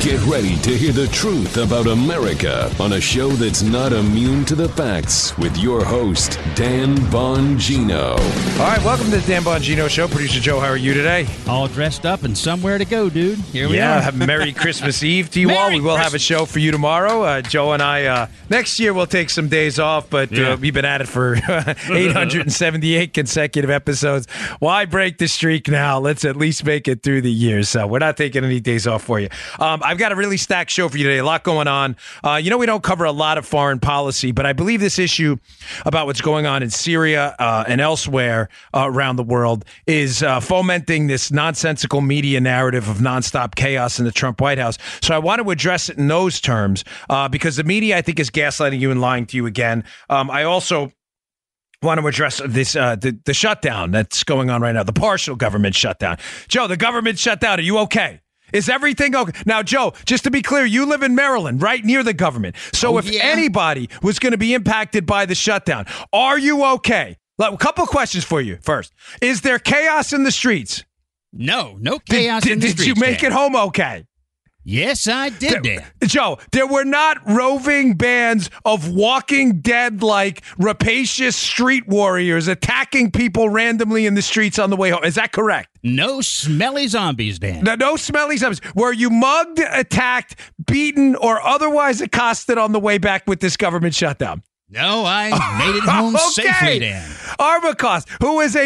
Get ready to hear the truth about America on a show that's not immune to the facts with your host, Dan Bongino. All right, welcome to the Dan Bongino Show. Producer Joe, how are you today? All dressed up and somewhere to go, dude. Here we are. Merry Christmas Eve to you all. We will have a show for you tomorrow. Joe and I, next year we'll take some days off, but we've been at it for 878 consecutive episodes. Why break the streak now? Let's at least make it through the year. So we're not taking any days off for you. I've got a really stacked show for you today. A lot going on. We don't cover a lot of foreign policy, but I believe this issue about what's going on in Syria and elsewhere around the world is fomenting this nonsensical media narrative of nonstop chaos in the Trump White House. So I want to address it in those terms because the media, I think, is gaslighting you and lying to you again. I also want to address this the shutdown that's going on right now, the partial government shutdown. Joe, the government shutdown, are you okay? Is everything okay? Now, Joe, just to be clear, you live in Maryland, right near the government. So anybody was going to be impacted by the shutdown, are you okay? A couple of questions for you first. Is there chaos in the streets? No chaos in the streets. Did you make it home okay? Yes, I did, Dan. Joe, there were not roving bands of Walking Dead-like rapacious street warriors attacking people randomly in the streets on the way home. Is that correct? No smelly zombies, Dan. No smelly zombies. Were you mugged, attacked, beaten, or otherwise accosted on the way back with this government shutdown? No, I made it home safely, Dan. Armacost, who is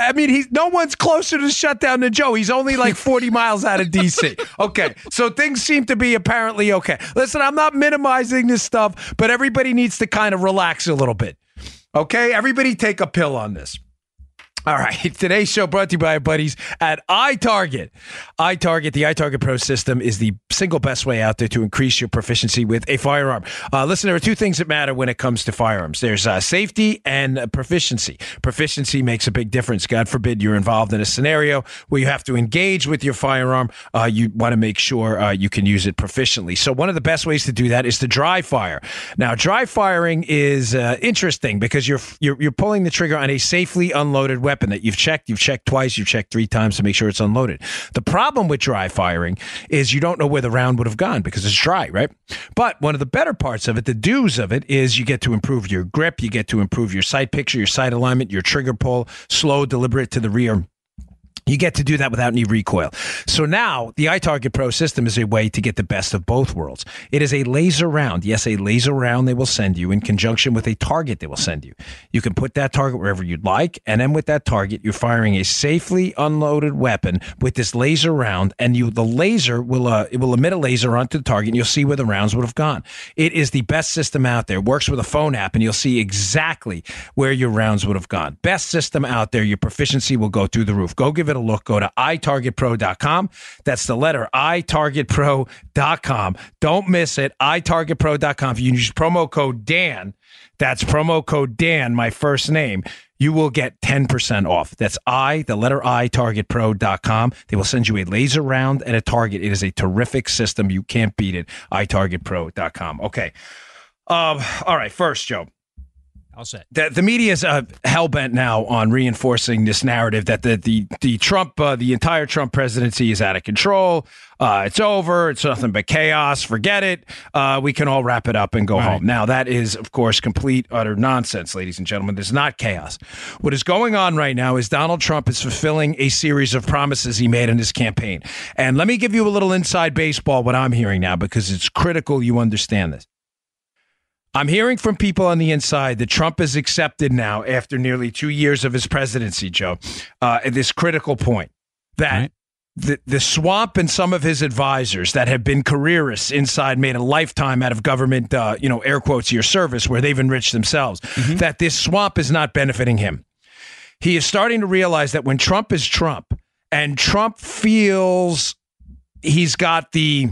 no one's closer to the shutdown than Joe. He's only like 40 miles out of D.C. Okay, so things seem to be apparently okay. Listen, I'm not minimizing this stuff, but everybody needs to kind of relax a little bit. Okay, everybody take a pill on this. All right, today's show brought to you by our buddies at iTarget. iTarget, the iTarget Pro system is the single best way out there to increase your proficiency with a firearm. Listen, there are two things that matter when it comes to firearms. There's safety and proficiency. Proficiency makes a big difference. God forbid you're involved in a scenario where you have to engage with your firearm. You want to make sure you can use it proficiently. So one of the best ways to do that is to dry fire. Now, dry firing is interesting because you're pulling the trigger on a safely unloaded weapon that you've checked twice, you've checked 3 times to make sure it's unloaded. The problem with dry firing is you don't know where the round would have gone because it's dry, right? But one of the better parts of it, the do's of it, is you get to improve your grip, you get to improve your sight picture, your sight alignment, your trigger pull, slow, deliberate to the rear. You get to do that without any recoil. So now the iTarget Pro system is a way to get the best of both worlds. It is a laser round. Yes, a laser round they will send you in conjunction with a target they will send you. You can put that target wherever you'd like, and then with that target, you're firing a safely unloaded weapon with this laser round, and the laser will emit a laser onto the target, and you'll see where the rounds would have gone. It is the best system out there. It works with a phone app, and you'll see exactly where your rounds would have gone. Best system out there. Your proficiency will go through the roof. Go give it a look. Go to itargetpro.com. That's the letter itargetpro.com. Don't miss it. itargetpro.com. If you use promo code Dan, that's promo code Dan, my first name, you will get 10% off. That's the letter itargetpro.com. They will send you a laser round and a target. It is a terrific system. You can't beat it. itargetpro.com. Okay. All right. First, Joe. All set. The media is hell-bent now on reinforcing this narrative that the entire Trump presidency is out of control. It's over. It's nothing but chaos. Forget it. We can all wrap it up and go home. Now, that is, of course, complete, utter nonsense, ladies and gentlemen. There's not chaos. What is going on right now is Donald Trump is fulfilling a series of promises he made in his campaign. And let me give you a little inside baseball, what I'm hearing now, because it's critical you understand this. I'm hearing from people on the inside that Trump has accepted now, after nearly 2 years of his presidency, Joe, at this critical point, that the swamp and some of his advisors that have been careerists inside made a lifetime out of government, air quotes, your service, where they've enriched themselves, that this swamp is not benefiting him. He is starting to realize that when Trump is Trump, and Trump feels he's got the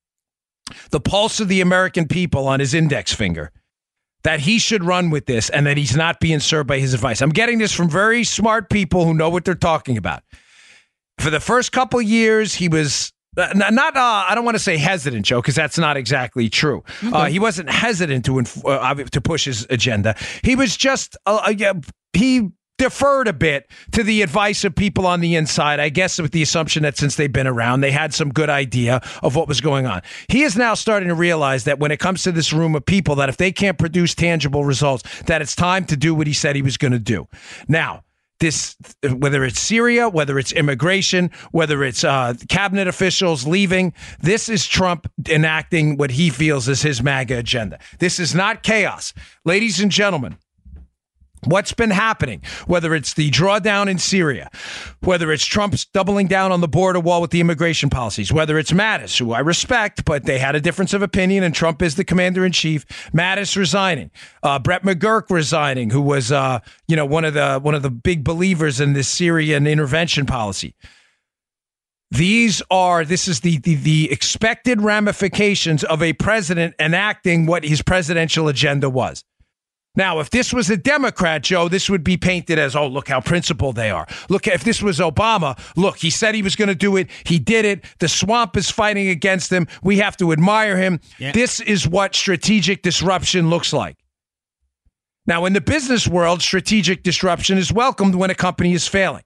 pulse of the American people on his index finger, that he should run with this and that he's not being served by his advice. I'm getting this from very smart people who know what they're talking about. For the first couple of years, he was not I don't want to say hesitant, Joe, because that's not exactly true. He wasn't hesitant to push his agenda. He was just, he deferred a bit to the advice of people on the inside, I guess with the assumption that since they've been around, they had some good idea of what was going on. He is now starting to realize that when it comes to this room of people, that if they can't produce tangible results, that it's time to do what he said he was going to do. Now, this, whether it's Syria, whether it's immigration, whether it's cabinet officials leaving, this is Trump enacting what he feels is his MAGA agenda. This is not chaos. Ladies and gentlemen, what's been happening, whether it's the drawdown in Syria, whether it's Trump's doubling down on the border wall with the immigration policies, whether it's Mattis, who I respect, but they had a difference of opinion, and Trump is the commander-in-chief, Mattis resigning, Brett McGurk resigning, who was one of the big believers in this Syrian intervention policy. This is the expected ramifications of a president enacting what his presidential agenda was. Now, if this was a Democrat, Joe, this would be painted as, oh, look how principled they are. Look, if this was Obama, look, he said he was going to do it. He did it. The swamp is fighting against him. We have to admire him. Yeah. This is what strategic disruption looks like. Now, in the business world, strategic disruption is welcomed when a company is failing.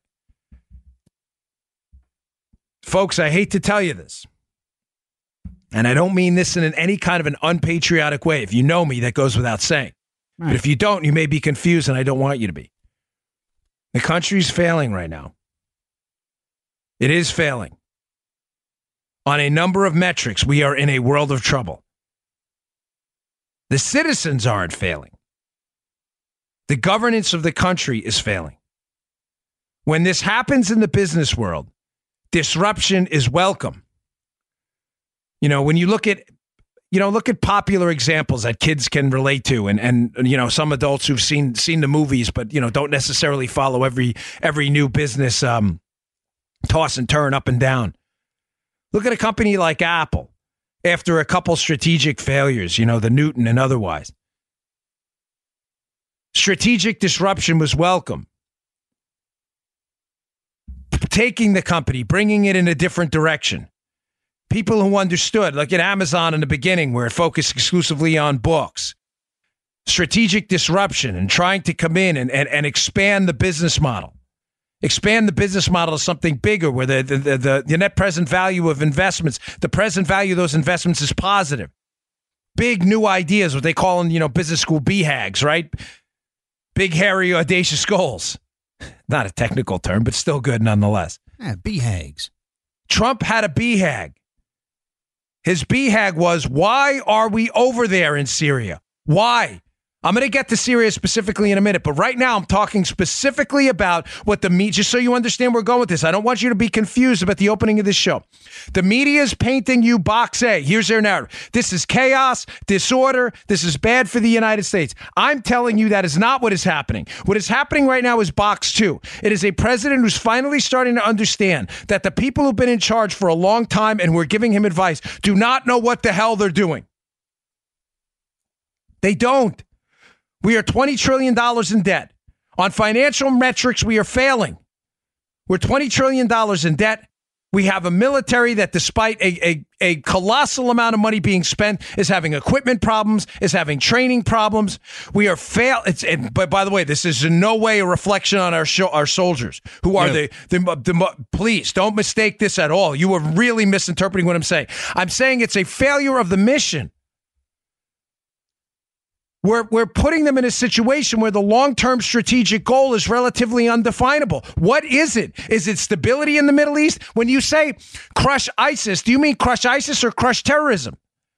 Folks, I hate to tell you this, and I don't mean this in any kind of an unpatriotic way. If you know me, that goes without saying. Right. But if you don't, you may be confused, and I don't want you to be. The country's failing right now. It is failing. On a number of metrics, we are in a world of trouble. The citizens aren't failing. The governance of the country is failing. When this happens in the business world, disruption is welcome. You know, when you look at popular examples that kids can relate to, and some adults who've seen the movies, but don't necessarily follow every new business toss and turn up and down. Look at a company like Apple after a couple strategic failures, the Newton and otherwise. Strategic disruption was welcome. Taking the company, bringing it in a different direction. People who understood, like at Amazon in the beginning, where it focused exclusively on books. Strategic disruption and trying to come in and expand the business model. Expand the business model to something bigger where the net present value of investments, the present value of those investments is positive. Big new ideas, what they call in business school BHAGs, right? Big, hairy, audacious goals. Not a technical term, but still good nonetheless. Yeah, BHAGs. Trump had a BHAG. His BHAG was, why are we over there in Syria? Why? I'm going to get to Syria specifically in a minute, but right now I'm talking specifically about what the media, just so you understand where we're going with this. I don't want you to be confused about the opening of this show. The media is painting you box A. Here's their narrative. This is chaos, disorder. This is bad for the United States. I'm telling you that is not what is happening. What is happening right now is box 2. It is a president who's finally starting to understand that the people who've been in charge for a long time and who are giving him advice do not know what the hell they're doing. They don't. We are $20 trillion in debt. On financial metrics, we are failing. We're $20 trillion in debt. We have a military that, despite a colossal amount of money being spent, is having equipment problems, is having training problems. We are But by the way, this is in no way a reflection on our soldiers, who are please don't mistake this at all. You are really misinterpreting what I'm saying. I'm saying it's a failure of the mission. We're putting them in a situation where the long-term strategic goal is relatively undefinable. What is it? Is it stability in the Middle East? When you say crush ISIS, do you mean crush ISIS or crush terrorism?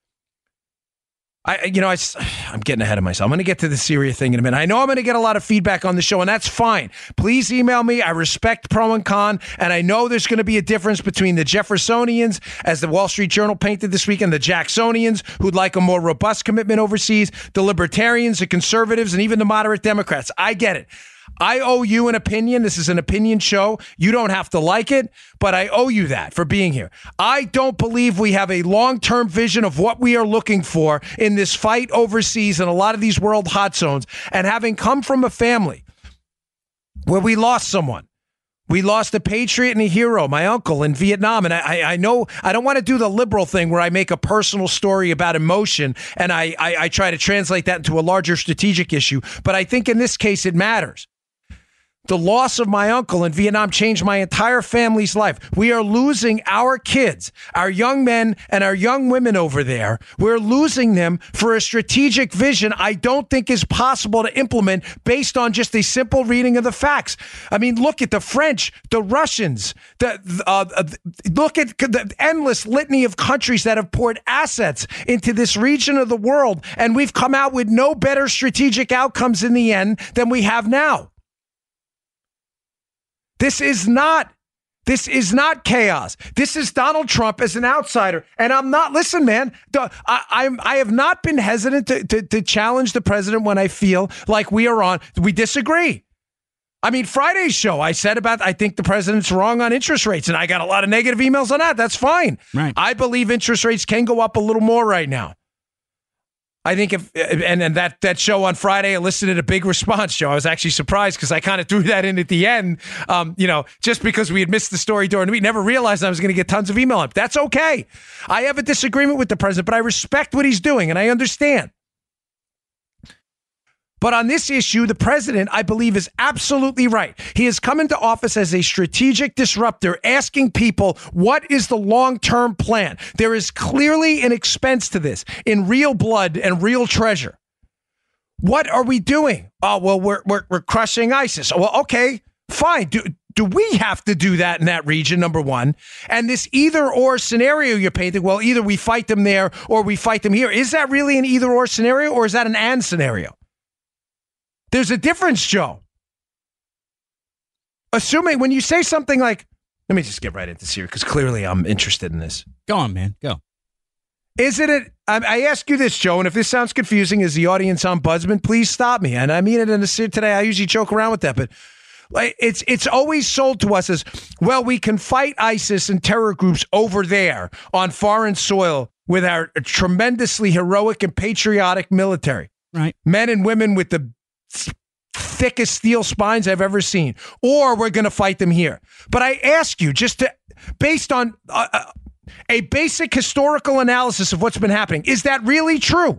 I'm getting ahead of myself. I'm going to get to the Syria thing in a minute. I know I'm going to get a lot of feedback on the show, and that's fine. Please email me. I respect pro and con, and I know there's going to be a difference between the Jeffersonians, as the Wall Street Journal painted this week, and the Jacksonians, who'd like a more robust commitment overseas, the libertarians, the conservatives, and even the moderate Democrats. I get it. I owe you an opinion. This is an opinion show. You don't have to like it, but I owe you that for being here. I don't believe we have a long-term vision of what we are looking for in this fight overseas in a lot of these world hot zones. And having come from a family where we lost someone, we lost a patriot and a hero, my uncle in Vietnam. And I know I don't want to do the liberal thing where I make a personal story about emotion and I try to translate that into a larger strategic issue. But I think in this case, it matters. The loss of my uncle in Vietnam changed my entire family's life. We are losing our kids, our young men and our young women over there. We're losing them for a strategic vision I don't think is possible to implement based on just a simple reading of the facts. I mean, look at the French, the Russians, look at the endless litany of countries that have poured assets into this region of the world, and we've come out with no better strategic outcomes in the end than we have now. This is not chaos. This is Donald Trump as an outsider. And I'm not, listen, man, I have not been hesitant to challenge the president when I feel like we disagree. I mean, Friday's show, I said I think the president's wrong on interest rates, and I got a lot of negative emails on that. That's fine. Right. I believe interest rates can go up a little more right now. I think that show on Friday elicited a big response, Joe. I was actually surprised because I kind of threw that in at the end, just because we had missed the story during the week. Never realized I was going to get tons of email up. That's okay. I have a disagreement with the president, but I respect what he's doing and I understand. But on this issue, the president, I believe, is absolutely right. He has come into office as a strategic disruptor, asking people, what is the long-term plan? There is clearly an expense to this in real blood and real treasure. What are we doing? Oh, well, we're crushing ISIS. Well, okay, fine. Do we have to do that in that region, number one? And this either-or scenario you're painting, well, either we fight them there or we fight them here. Is that really an either-or scenario, or is that an and scenario? There's a difference, Joe. Assuming when you say something like, let me just get right into this here because clearly I'm interested in this. Go on, man. Go. I ask you this, Joe, and if this sounds confusing as the audience ombudsman, please stop me. And I mean it in a seat today. I usually joke around with that, but it's always sold to us as, well, we can fight ISIS and terror groups over there on foreign soil with our tremendously heroic and patriotic military. Right. Men and women with the thickest steel spines I've ever seen, or we're going to fight them here. But I ask you, based on a basic historical analysis of what's been happening, is that really true?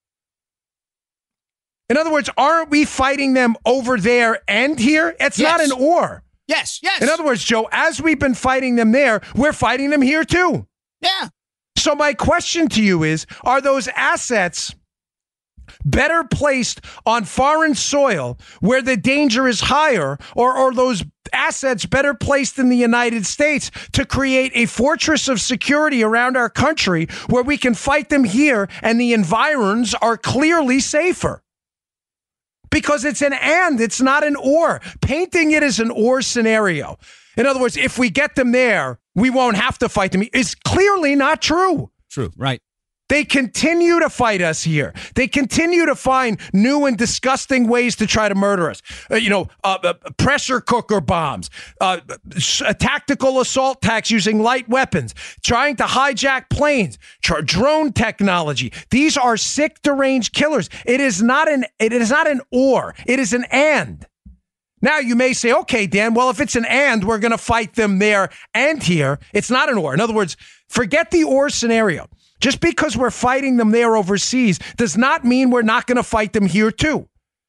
In other words, aren't we fighting them over there and here? It's not an or. Yes. In other words, Joe, as we've been fighting them there, we're fighting them here too. Yeah. So my question to you is, are those assets better placed on foreign soil where the danger is higher, or are those assets better placed in the United States to create a fortress of security around our country where we can fight them here and the environs are clearly safer? Because it's an and, it's not an or. Painting it as an or scenario. In other words, if we get them there, we won't have to fight them. It's clearly not true. True, right. They continue to fight us here. They continue to find new and disgusting ways to try to murder us. Pressure cooker bombs, tactical assault attacks using light weapons, trying to hijack planes, drone technology. These are sick, deranged killers. It is not an or. It is an and. Now you may say, okay, Dan, well, if it's an and, we're going to fight them there and here. It's not an or. In other words, forget the or scenario. Just because we're fighting them there overseas does not mean we're not going to fight them here too.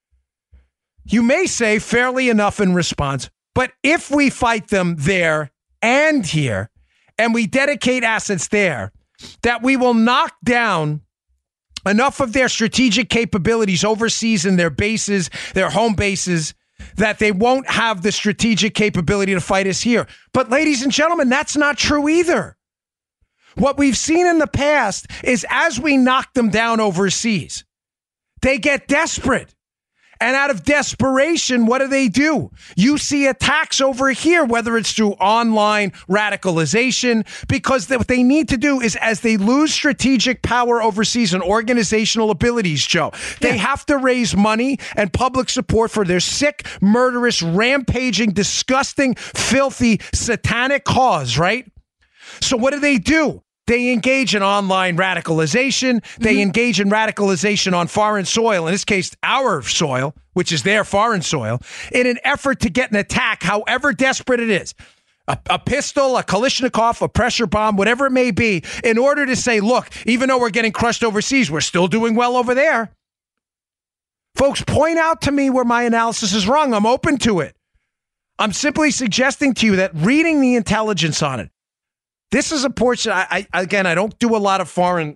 You may say fairly enough in response, but if we fight them there and here, and we dedicate assets there, that we will knock down enough of their strategic capabilities overseas in their bases, their home bases, that they won't have the strategic capability to fight us here. But ladies and gentlemen, that's not true either. What we've seen in the past is as we knock them down overseas, they get desperate. And out of desperation, what do? You see attacks over here, whether it's through online radicalization, because what they need to do is, as they lose strategic power overseas and organizational abilities, Joe, they have to raise money and public support for their sick, murderous, rampaging, disgusting, filthy, satanic cause, right? So what do? They engage in online radicalization. They engage in radicalization on foreign soil, in this case, our soil, which is their foreign soil, in an effort to get an attack, however desperate it is. A pistol, a Kalashnikov, a pressure bomb, whatever it may be, in order to say, look, even though we're getting crushed overseas, we're still doing well over there. Folks, point out to me where my analysis is wrong. I'm open to it. I'm simply suggesting to you that reading the intelligence on it, this is a portion. I don't do a lot of foreign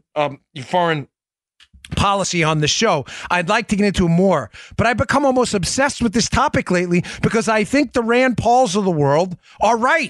policy on the show. I'd like to get into more, but I've become almost obsessed with this topic lately because I think the Rand Pauls of the world are right.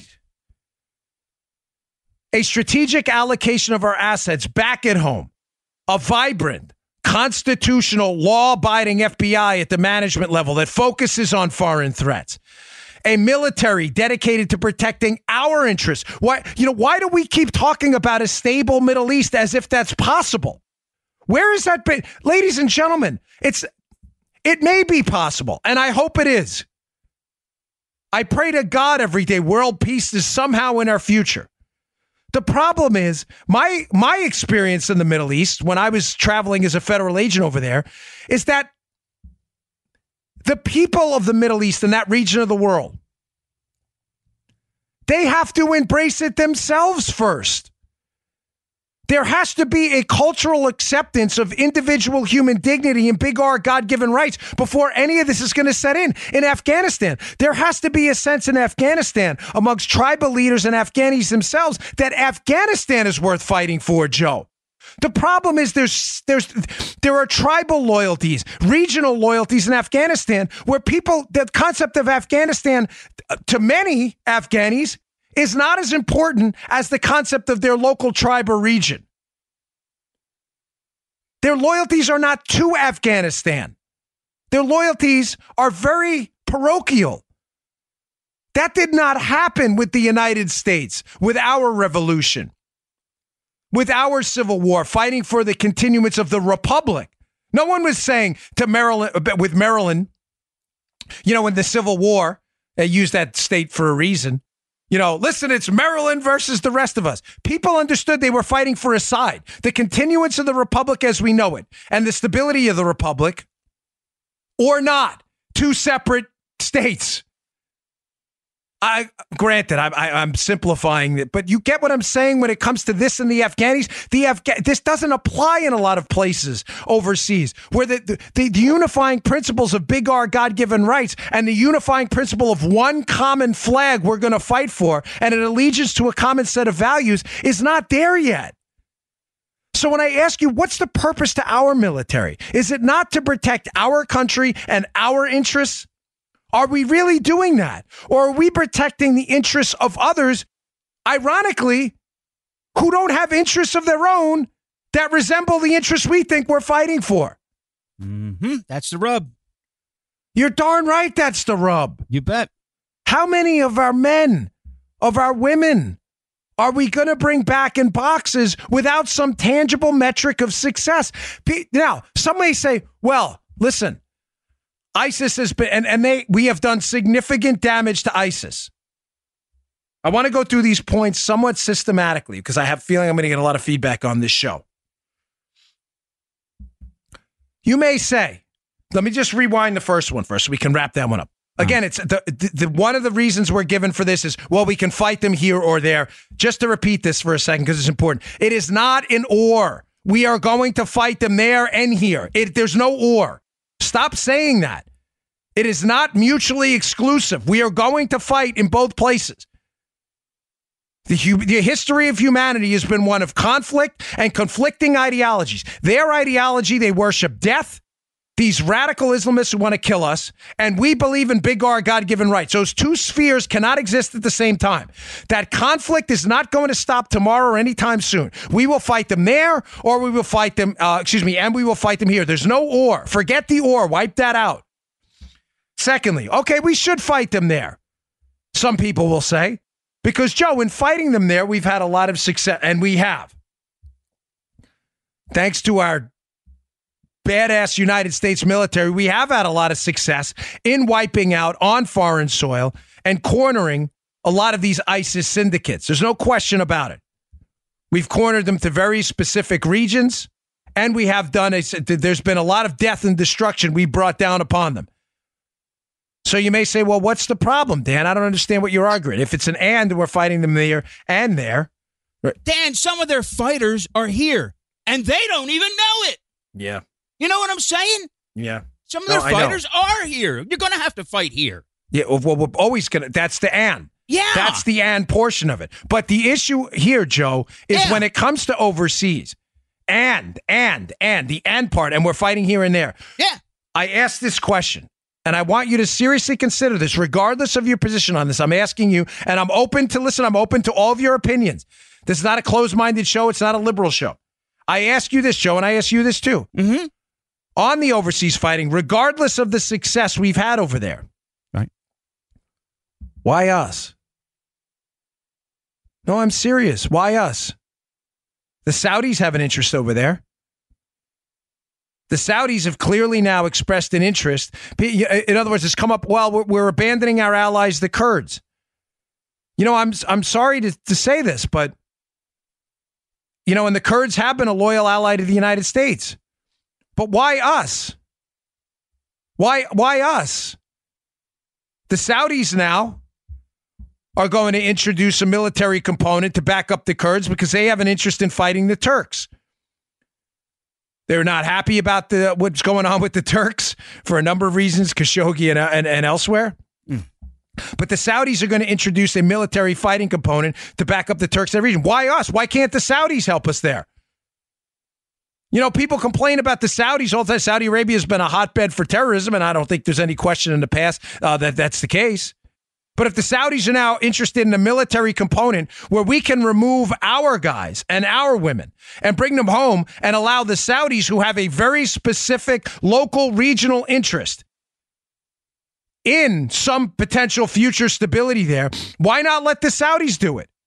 A strategic allocation of our assets back at home, a vibrant, constitutional, law-abiding FBI at the management level that focuses on foreign threats, a military dedicated to protecting our interests. Why do we keep talking about a stable Middle East as if that's possible? Where has that been? Ladies and gentlemen, it may be possible, and I hope it is. I pray to God every day world peace is somehow in our future. The problem is, my experience in the Middle East, when I was traveling as a federal agent over there, is that the people of the Middle East and that region of the world, they have to embrace it themselves first. There has to be a cultural acceptance of individual human dignity and big R God-given rights before any of this is going to set in. In Afghanistan, there has to be a sense in Afghanistan amongst tribal leaders and Afghanis themselves that Afghanistan is worth fighting for, Joe. The problem is there are tribal loyalties, regional loyalties in Afghanistan where the concept of Afghanistan to many Afghanis is not as important as the concept of their local tribe or region. Their loyalties are not to Afghanistan. Their loyalties are very parochial. That did not happen with the United States, with our revolution, with our civil war, fighting for the continuance of the republic. No one was saying to Maryland, in the Civil War, they used that state for a reason. Listen, it's Maryland versus the rest of us. People understood they were fighting for a side, the continuance of the republic as we know it, and the stability of the republic, or not, two separate states. Granted, I'm simplifying it, but you get what I'm saying when it comes to this and the Afghanis. This doesn't apply in a lot of places overseas, where the unifying principles of big R God-given rights and the unifying principle of one common flag we're going to fight for and an allegiance to a common set of values is not there yet. So when I ask you, what's the purpose to our military? Is it not to protect our country and our interests? Are we really doing that? Or are we protecting the interests of others, ironically, who don't have interests of their own that resemble the interests we think we're fighting for? Mm-hmm. That's the rub. You're darn right that's the rub. You bet. How many of our men, of our women, are we going to bring back in boxes without some tangible metric of success? Now, some may say, well, listen, ISIS has been, we have done significant damage to ISIS. I want to go through these points somewhat systematically because I have a feeling I'm going to get a lot of feedback on this show. You may say, let me just rewind the first one first so we can wrap that one up. Again, it's the one of the reasons we're given for this is, well, we can fight them here or there. Just to repeat this for a second because it's important. It is not an or. We are going to fight them there and here. There's no or. Stop saying that. It is not mutually exclusive. We are going to fight in both places. The history of humanity has been one of conflict and conflicting ideologies. Their ideology, they worship death, these radical Islamists who want to kill us, and we believe in big R, God-given rights. Those two spheres cannot exist at the same time. That conflict is not going to stop tomorrow or anytime soon. We will fight them there, or we will fight them, and we will fight them here. There's no or. Forget the or. Wipe that out. Secondly, okay, we should fight them there, some people will say, because, Joe, in fighting them there, we've had a lot of success, and we have. Thanks to our badass United States military, we have had a lot of success in wiping out on foreign soil and cornering a lot of these ISIS syndicates. There's no question about it. We've cornered them to very specific regions, and we have there's been a lot of death and destruction we brought down upon them. So you may say, well, what's the problem, Dan? I don't understand what you're arguing. If it's an and we're fighting them there and there. Dan, some of their fighters are here, and they don't even know it. Yeah. You know what I'm saying? Yeah. Some of their fighters are here. You're going to have to fight here. Yeah, well, we're always going to. That's the and. Yeah. That's the and portion of it. But the issue here, Joe, is when it comes to overseas, and the and part, and we're fighting here and there. Yeah. I asked this question, and I want you to seriously consider this, regardless of your position on this. I'm asking you, and I'm open to listen. I'm open to all of your opinions. This is not a closed-minded show. It's not a liberal show. I ask you this, Joe, and I ask you this too. Mm-hmm. On the overseas fighting, regardless of the success we've had over there, right? Why us? No, I'm serious. Why us? The Saudis have an interest over there. The Saudis have clearly now expressed an interest. In other words, it's come up, well, we're abandoning our allies, the Kurds. You know, I'm sorry to say this, but, you know, and the Kurds have been a loyal ally to the United States. But why us? Why us? The Saudis now are going to introduce a military component to back up the Kurds because they have an interest in fighting the Turks. They're not happy about what's going on with the Turks for a number of reasons, Khashoggi and elsewhere. But the Saudis are going to introduce a military fighting component to back up the Turks in that region. Why us? Why can't the Saudis help us there? You know, people complain about the Saudis all the time. Saudi Arabia has been a hotbed for terrorism, and I don't think there's any question in the past that that's the case. But if the Saudis are now interested in a military component where we can remove our guys and our women and bring them home and allow the Saudis, who have a very specific local regional interest in some potential future stability there, why not let the Saudis do it?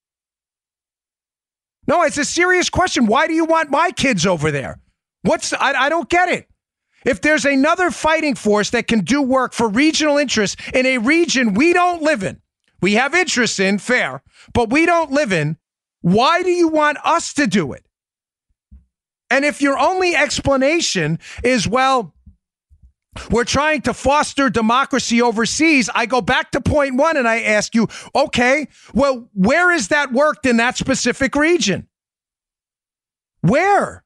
No, it's a serious question. Why do you want my kids over there? I don't get it. If there's another fighting force that can do work for regional interests in a region we don't live in, we have interests in, fair, but we don't live in, why do you want us to do it? And if your only explanation is, well, we're trying to foster democracy overseas, I go back to point one and I ask you, okay, well, where is that worked in that specific region? Where?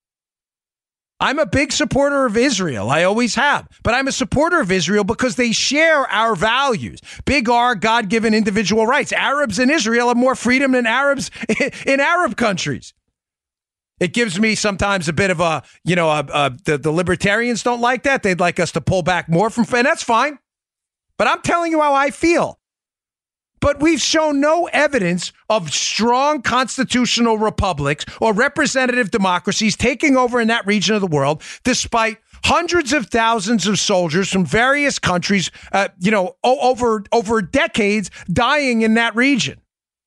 I'm a big supporter of Israel. I always have. But I'm a supporter of Israel because they share our values. Big R, God-given individual rights. Arabs in Israel have more freedom than Arabs in Arab countries. It gives me sometimes a bit of the libertarians don't like that. They'd like us to pull back more from, and that's fine. But I'm telling you how I feel. But we've shown no evidence of strong constitutional republics or representative democracies taking over in that region of the world, despite hundreds of thousands of soldiers from various countries, over decades dying in that region.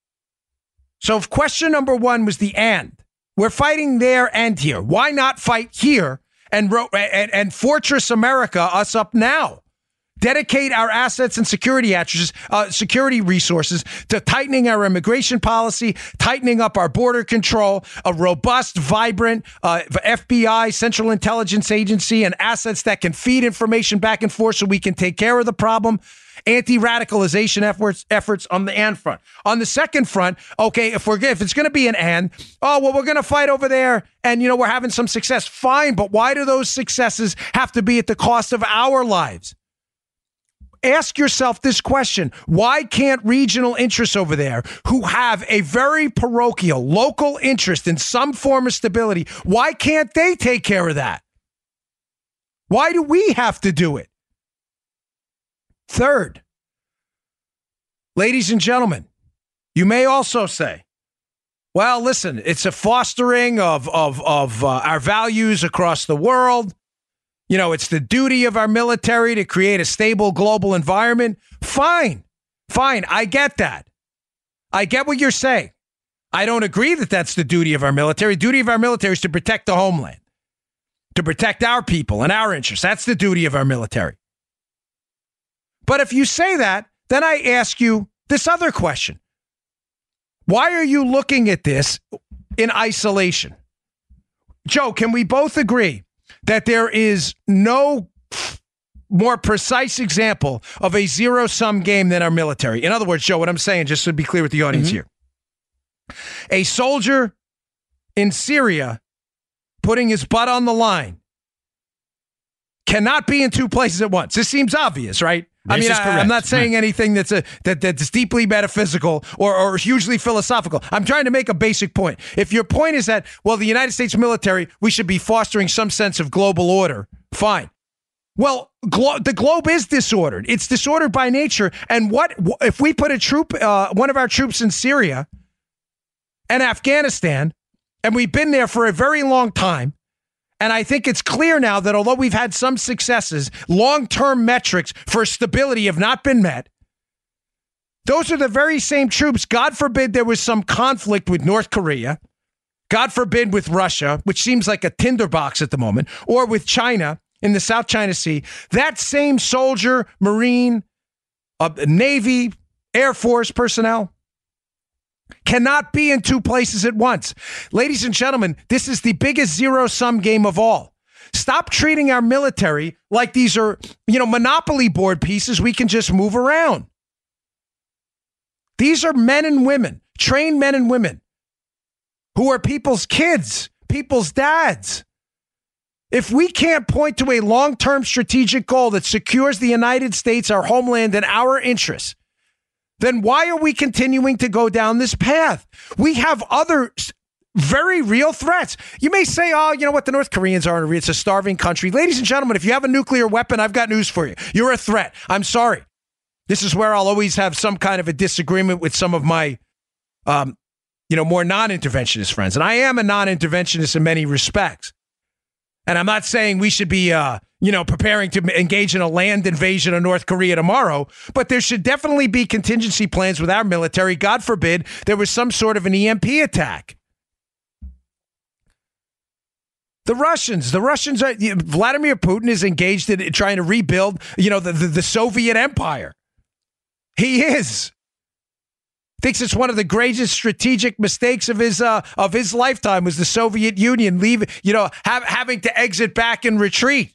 So if question number one was the and, we're fighting there and here. Why not fight here and Fortress America us up now? Dedicate our assets and security resources to tightening our immigration policy, tightening up our border control, a robust, vibrant FBI, Central Intelligence Agency, and assets that can feed information back and forth so we can take care of the problem. Anti-radicalization efforts on the and front. On the second front, okay, if it's going to be an and, we're going to fight over there and, we're having some success. Fine, but why do those successes have to be at the cost of our lives? Ask yourself this question. Why can't regional interests over there who have a very parochial local interest in some form of stability, why can't they take care of that? Why do we have to do it? Third, ladies and gentlemen, you may also say, well, listen, it's a fostering of our values across the world. It's the duty of our military to create a stable global environment. Fine. I get that. I get what you're saying. I don't agree that that's the duty of our military. The duty of our military is to protect the homeland, to protect our people and our interests. That's the duty of our military. But if you say that, then I ask you this other question. Why are you looking at this in isolation? Joe, can we both agree that there is no more precise example of a zero-sum game than our military? In other words, Joe, what I'm saying, just to be clear with the audience here, a soldier in Syria putting his butt on the line cannot be in two places at once. This seems obvious, right? I'm not saying anything that's deeply metaphysical or hugely philosophical. I'm trying to make a basic point. If your point is that, well, the United States military, we should be fostering some sense of global order, fine. Well, the globe is disordered. It's disordered by nature. And what if we put one of our troops in Syria and Afghanistan, and we've been there for a very long time, and I think it's clear now that although we've had some successes, long-term metrics for stability have not been met. Those are the very same troops. God forbid there was some conflict with North Korea. God forbid with Russia, which seems like a tinderbox at the moment, or with China in the South China Sea. That same soldier, Marine, Navy, Air Force personnel cannot be in two places at once. Ladies and gentlemen, this is the biggest zero-sum game of all. Stop treating our military like these are, Monopoly board pieces we can just move around. These are men and women, trained men and women, who are people's kids, people's dads. If we can't point to a long-term strategic goal that secures the United States, our homeland, and our interests, then why are we continuing to go down this path? We have other very real threats. You may say, oh, you know what? The North Koreans are, it's a starving country. Ladies and gentlemen, if you have a nuclear weapon, I've got news for you. You're a threat. I'm sorry. This is where I'll always have some kind of a disagreement with some of my, more non-interventionist friends. And I am a non-interventionist in many respects. And I'm not saying we should be, preparing to engage in a land invasion of North Korea tomorrow, but there should definitely be contingency plans with our military. God forbid there was some sort of an EMP attack. The Russians are, Vladimir Putin is engaged in trying to rebuild, the Soviet Empire. He is. Thinks it's one of the greatest strategic mistakes of his lifetime was the Soviet Union having to exit back and retreat.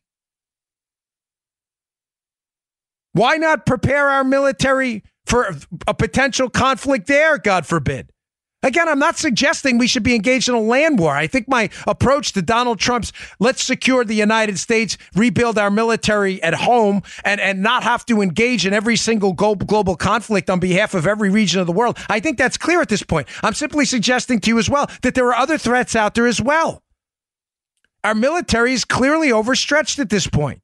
Why not prepare our military for a potential conflict there, God forbid? Again, I'm not suggesting we should be engaged in a land war. I think my approach to Donald Trump's let's secure the United States, rebuild our military at home, and not have to engage in every single global conflict on behalf of every region of the world. I think that's clear at this point. I'm simply suggesting to you as well that there are other threats out there as well. Our military is clearly overstretched at this point.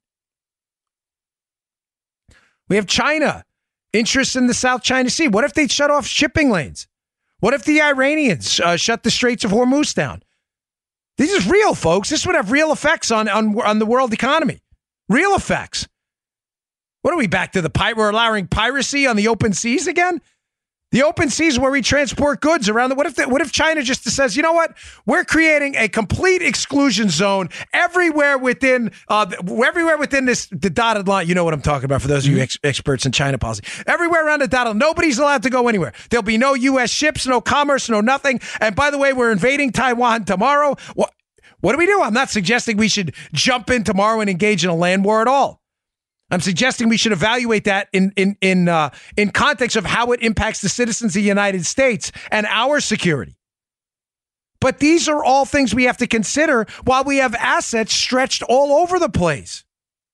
We have China, interests in the South China Sea. What if they shut off shipping lanes? What if the Iranians shut the Straits of Hormuz down? This is real, folks. This would have real effects on the world economy. Real effects. What are we back to we're allowing piracy on the open seas again? The open seas where we transport goods around the. What if China just says, you know what? We're creating a complete exclusion zone everywhere within the dotted line. You know what I'm talking about for those of you experts in China policy. Everywhere around the dotted line, nobody's allowed to go anywhere. There'll be no U.S. ships, no commerce, no nothing. And by the way, we're invading Taiwan tomorrow. What do we do? I'm not suggesting we should jump in tomorrow and engage in a land war at all. I'm suggesting we should evaluate that in context of how it impacts the citizens of the United States and our security. But these are all things we have to consider while we have assets stretched all over the place.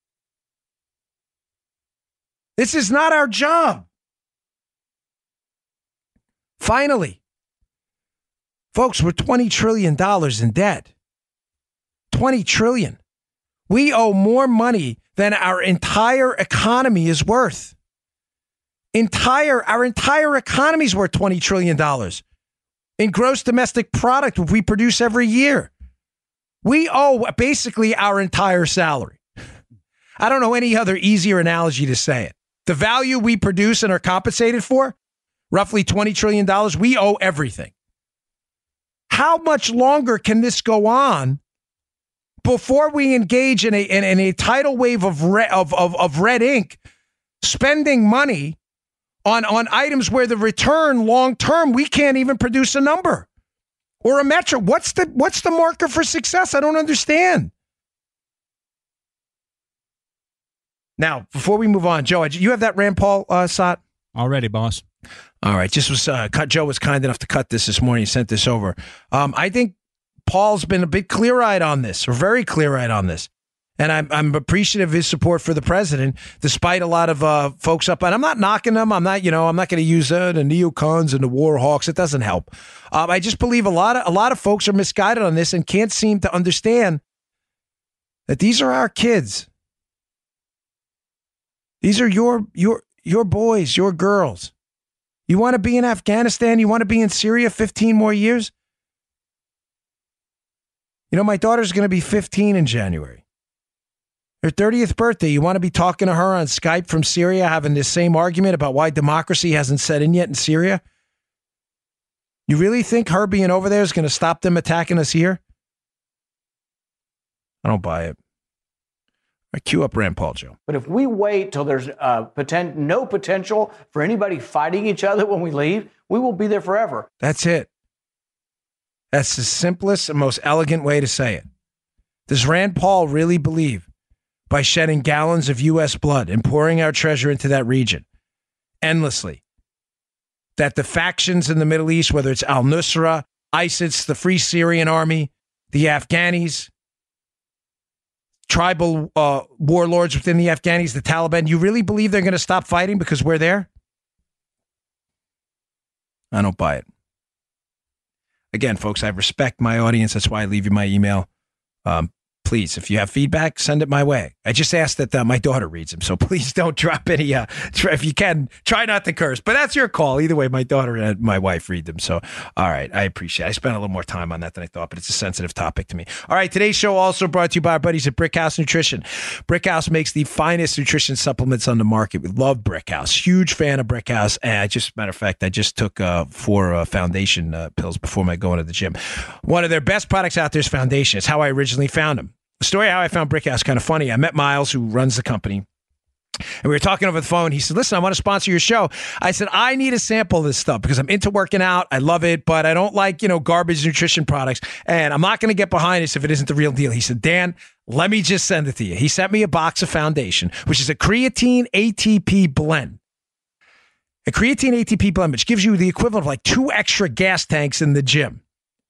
This is not our job. Finally, folks, we're $20 trillion in debt. $20 trillion. We owe more money than our entire economy is worth. Our entire economy is worth $20 trillion in gross domestic product we produce every year. We owe basically our entire salary. I don't know any other easier analogy to say it. The value we produce and are compensated for, roughly $20 trillion, we owe everything. How much longer can this go on before we engage in a tidal wave of red ink, spending money on items where the return long term we can't even produce a number or a metric? What's the marker for success? I don't understand. Now, before we move on, Joe, you have that Rand Paul Sot? Already, boss. All right, Joe was kind enough to cut this morning. He sent this over. I think Paul's been a bit clear-eyed on this, or very clear-eyed on this. And I'm appreciative of his support for the president, despite a lot of folks up. And I'm not knocking them. I'm not going to use the neocons and the war hawks. It doesn't help. I just believe a lot of folks are misguided on this and can't seem to understand that these are our kids. These are your boys, your girls. You want to be in Afghanistan? You want to be in Syria 15 more years? My daughter's going to be 15 in January. Her 30th birthday, you want to be talking to her on Skype from Syria, having this same argument about why democracy hasn't set in yet in Syria? You really think her being over there is going to stop them attacking us here? I don't buy it. I cue up Rand Paul, Joe. But if we wait till there's no potential for anybody fighting each other when we leave, we will be there forever. That's it. That's the simplest and most elegant way to say it. Does Rand Paul really believe, by shedding gallons of U.S. blood and pouring our treasure into that region endlessly, that the factions in the Middle East, whether it's al-Nusra, ISIS, the Free Syrian Army, the Afghanis, tribal warlords within the Afghanis, the Taliban, you really believe they're going to stop fighting because we're there? I don't buy it. Again, folks, I respect my audience. That's why I leave you my email. Please, if you have feedback, send it my way. I just asked that my daughter reads them, so please don't drop any, if you can, try not to curse. But that's your call. Either way, my daughter and my wife read them. So, all right, I appreciate it. I spent a little more time on that than I thought, but it's a sensitive topic to me. All right, today's show also brought to you by our buddies at Brickhouse Nutrition. Brickhouse makes the finest nutrition supplements on the market. We love Brickhouse. Huge fan of Brickhouse. And matter of fact, I just took 4 foundation pills before my going to the gym. One of their best products out there is Foundation. It's how I originally found them. The story how I found Brickhouse is kind of funny. I met Miles, who runs the company, and we were talking over the phone. He said, listen, I want to sponsor your show. I said, I need a sample of this stuff because I'm into working out. I love it, but I don't like, garbage nutrition products, and I'm not going to get behind this if it isn't the real deal. He said, Dan, let me just send it to you. He sent me a box of Foundation, which is a creatine ATP blend. A creatine ATP blend, which gives you the equivalent of like 2 extra gas tanks in the gym.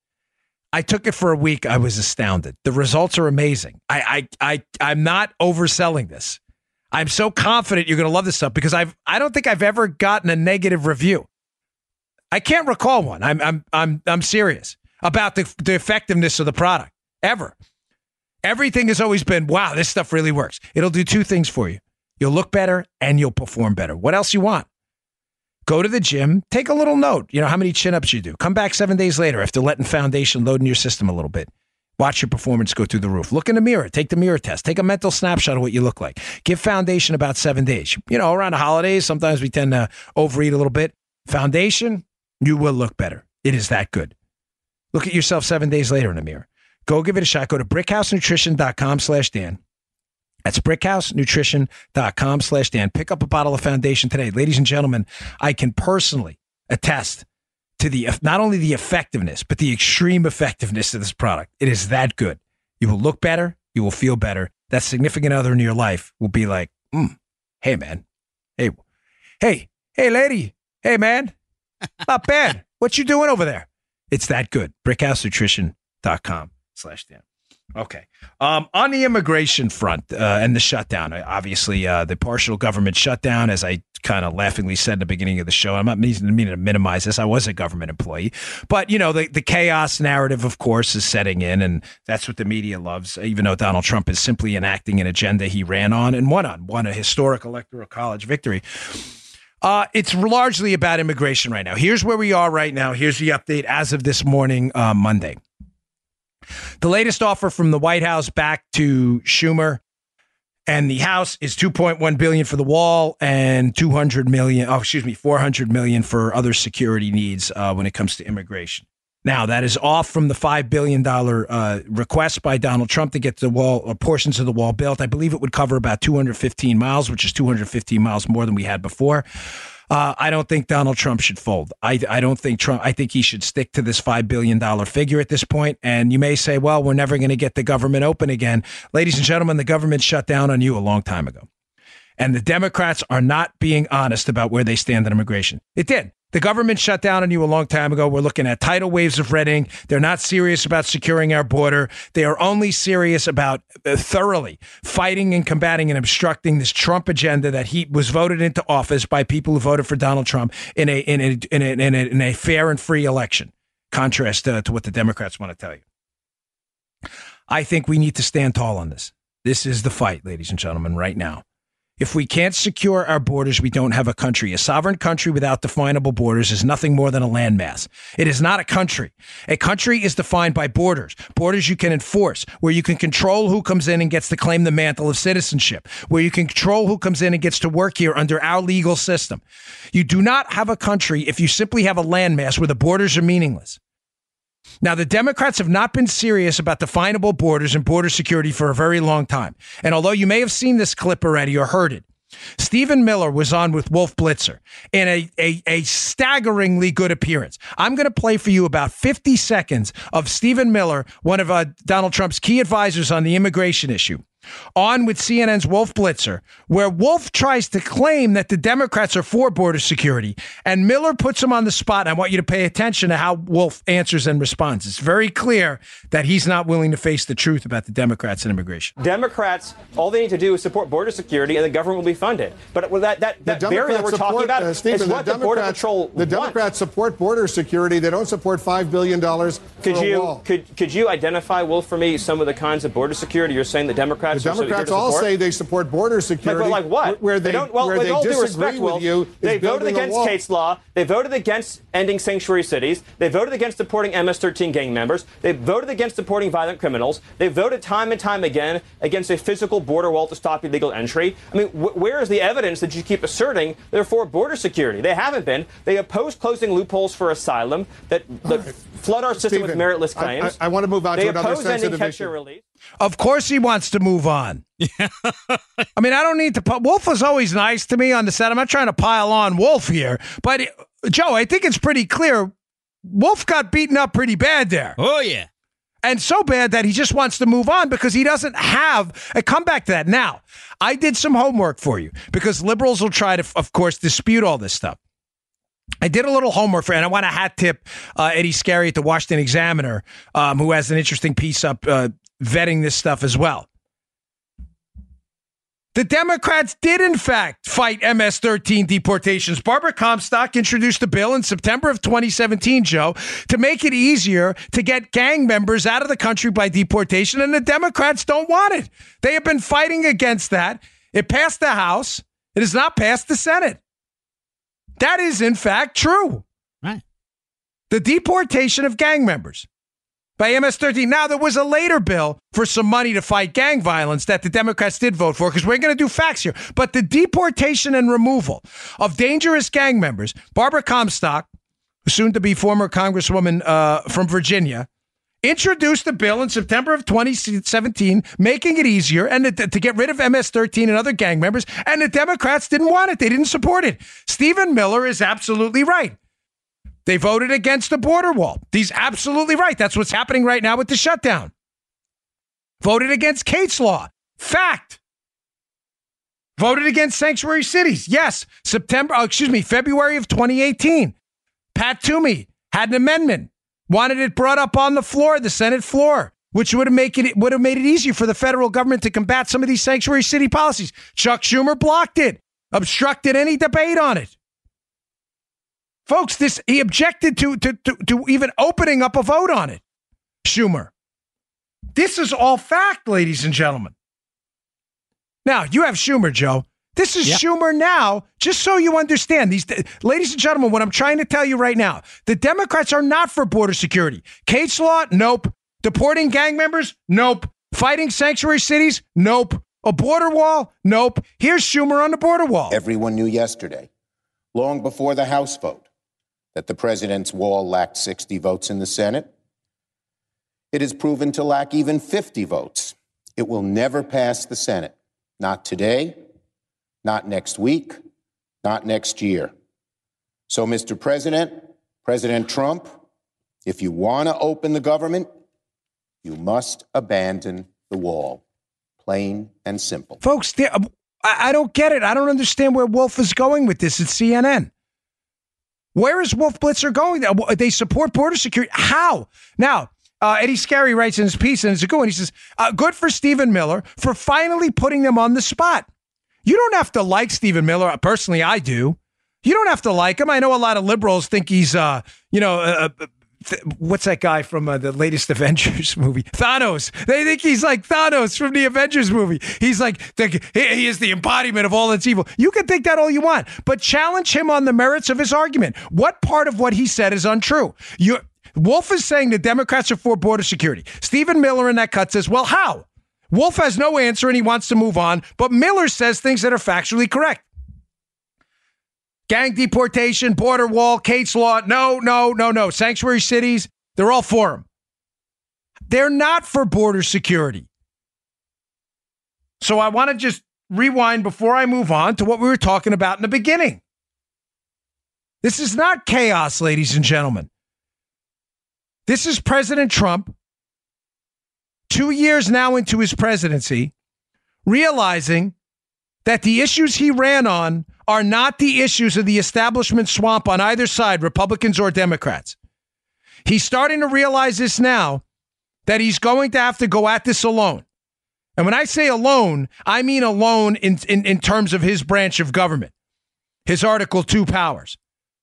I took it for a week. I was astounded. The results are amazing. I'm not overselling this. I'm so confident you're going to love this stuff because I don't think I've ever gotten a negative review. I can't recall one. I'm serious about the effectiveness of the product ever. Everything has always been, wow, this stuff really works. It'll do 2 things for you. You'll look better and you'll perform better. What else you want? Go to the gym, take a little note, how many chin-ups you do. Come back 7 days later after letting Foundation load in your system a little bit. Watch your performance go through the roof. Look in the mirror. Take the mirror test. Take a mental snapshot of what you look like. Give Foundation about 7 days. Around the holidays, sometimes we tend to overeat a little bit. Foundation, you will look better. It is that good. Look at yourself 7 days later in the mirror. Go give it a shot. Go to brickhousenutrition.com/Dan. That's brickhousenutrition.com/Dan. Pick up a bottle of Foundation today. Ladies and gentlemen, I can personally attest to not only the effectiveness, but the extreme effectiveness of this product. It is that good. You will look better. You will feel better. That significant other in your life will be like, hey, man. Hey, lady. Hey, man. Not bad. What you doing over there? It's that good. brickhousenutrition.com/Dan. Okay. On the immigration front and the shutdown, obviously the partial government shutdown, as I kind of laughingly said in the beginning of the show, I'm not meaning to minimize this. I was a government employee. But, the chaos narrative, of course, is setting in, and that's what the media loves, even though Donald Trump is simply enacting an agenda he ran on and won a historic electoral college victory. It's largely about immigration right now. Here's where we are right now. Here's the update as of this morning, Monday. The latest offer from the White House back to Schumer and the House is $2.1 billion for the wall and $400 million for other security needs when it comes to immigration. Now, that is off from the $5 billion request by Donald Trump to get the wall or portions of the wall built. I believe it would cover about 215 miles, which is 215 miles more than we had before. I don't think Donald Trump should fold. I think he should stick to this $5 billion figure at this point. And you may say, well, we're never going to get the government open again. Ladies and gentlemen, the government shut down on you a long time ago. And the Democrats are not being honest about where they stand on immigration. It did. The government shut down on you a long time ago. We're looking at tidal waves of red ink. They're not serious about securing our border. They are only serious about thoroughly fighting and combating and obstructing this Trump agenda that he was voted into office by people who voted for Donald Trump in a fair and free election. Contrast to what the Democrats want to tell you. I think we need to stand tall on this. This is the fight, ladies and gentlemen, right now. If we can't secure our borders, we don't have a country. A sovereign country without definable borders is nothing more than a landmass. It is not a country. A country is defined by borders. Borders you can enforce, where you can control who comes in and gets to claim the mantle of citizenship, where you can control who comes in and gets to work here under our legal system. You do not have a country if you simply have a landmass where the borders are meaningless. Now, the Democrats have not been serious about definable borders and border security for a very long time. And although you may have seen this clip already or heard it, Stephen Miller was on with Wolf Blitzer in a staggeringly good appearance. I'm going to play for you about 50 seconds of Stephen Miller, one of Donald Trump's key advisors on the immigration issue, on with CNN's Wolf Blitzer, where Wolf tries to claim that the Democrats are for border security, and Miller puts him on the spot. And I want you to pay attention to how Wolf answers and responds. It's very clear that he's not willing to face the truth about the Democrats and immigration. Democrats, all they need to do is support border security, and the government will be funded. But that barrier that we're talking about Stephen, is what the Border Patrol The Democrats support border security. They don't support $5 billion for a wall. Could you identify, Wolf, for me, some of the kinds of border security you're saying the Democrats The Democrats all say they support border security. Like what? Where they don't. Well, where with they all due disagree respect, with Wolf, you they is voted building a against wall. Kate's law. They voted against ending sanctuary cities. They voted against deporting MS-13 gang members. They voted against deporting violent criminals. They voted time and time again against a physical border wall to stop illegal entry. I mean, where is the evidence that you keep asserting they're for border security? They haven't been. They oppose closing loopholes for asylum that flood our system with meritless claims. I want to move on to another sensitive issue. They oppose ending catch and release. Of course he wants to move on. I mean, I don't need to. Wolf was always nice to me on the set. I'm not trying to pile on Wolf here. But, Joe, I think it's pretty clear Wolf got beaten up pretty bad there. Oh, yeah. And so bad that he just wants to move on because he doesn't have a comeback to that. Now, I did some homework for you because liberals will try to, of course, dispute all this stuff. I did a little homework for you, and I want to hat tip Eddie Scarry at the Washington Examiner, who has an interesting piece up vetting this stuff as well. The Democrats did, in fact, fight MS-13 deportations. Barbara Comstock introduced a bill in September of 2017, Joe, to make it easier to get gang members out of the country by deportation, and the Democrats don't want it. They have been fighting against that. It passed the House. It has not passed the Senate. That is, in fact, true. Right. The deportation of gang members by MS-13. Now, there was a later bill for some money to fight gang violence that the Democrats did vote for, because we're going to do facts here. But the deportation and removal of dangerous gang members, Barbara Comstock, soon to be former Congresswoman from Virginia, introduced a bill in September of 2017, making it easier and to get rid of MS-13 and other gang members, and the Democrats didn't want it. They didn't support it. Stephen Miller is absolutely right. They voted against the border wall. He's absolutely right. That's what's happening right now with the shutdown. Voted against Kate's law. Fact. Voted against sanctuary cities. Yes. February of 2018. Pat Toomey had an amendment. Wanted it brought up on the floor, the Senate floor, which would have made it easier for the federal government to combat some of these sanctuary city policies. Chuck Schumer blocked it, obstructed any debate on it. Folks, he objected to even opening up a vote on it. Schumer. This is all fact, ladies and gentlemen. Now, you have Schumer, Joe. This is Schumer now, just so you understand. Ladies and gentlemen, what I'm trying to tell you right now, the Democrats are not for border security. Kate's law? Nope. Deporting gang members? Nope. Fighting sanctuary cities? Nope. A border wall? Nope. Here's Schumer on the border wall. Everyone knew yesterday, long before the House vote, that the president's wall lacked 60 votes in the Senate. It is proven to lack even 50 votes. It will never pass the Senate. Not today, not next week, not next year. So, Mr. President, President Trump, if you want to open the government, you must abandon the wall. Plain and simple. Folks, I don't get it. I don't understand where Wolf is going with this at CNN. Where is Wolf Blitzer going? They support border security. How? Now, Eddie Scarry writes in his piece, and it's a good one. He says, good for Stephen Miller for finally putting them on the spot. You don't have to like Stephen Miller. Personally, I do. You don't have to like him. I know a lot of liberals think he's, what's that guy from the latest Avengers movie? Thanos. They think he's like Thanos from the Avengers movie. He's like, he is the embodiment of all that's evil. You can think that all you want, but challenge him on the merits of his argument. What part of what he said is untrue? Wolf is saying the Democrats are for border security. Stephen Miller in that cut says, well, how? Wolf has no answer and he wants to move on, but Miller says things that are factually correct. Gang deportation, border wall, Kate's law. No. Sanctuary cities, they're all for them. They're not for border security. So I want to just rewind before I move on to what we were talking about in the beginning. This is not chaos, ladies and gentlemen. This is President Trump, 2 years now into his presidency, realizing that the issues he ran on are not the issues of the establishment swamp on either side, Republicans or Democrats. He's starting to realize this now, that he's going to have to go at this alone. And when I say alone, I mean alone in terms of his branch of government, his Article 2 powers.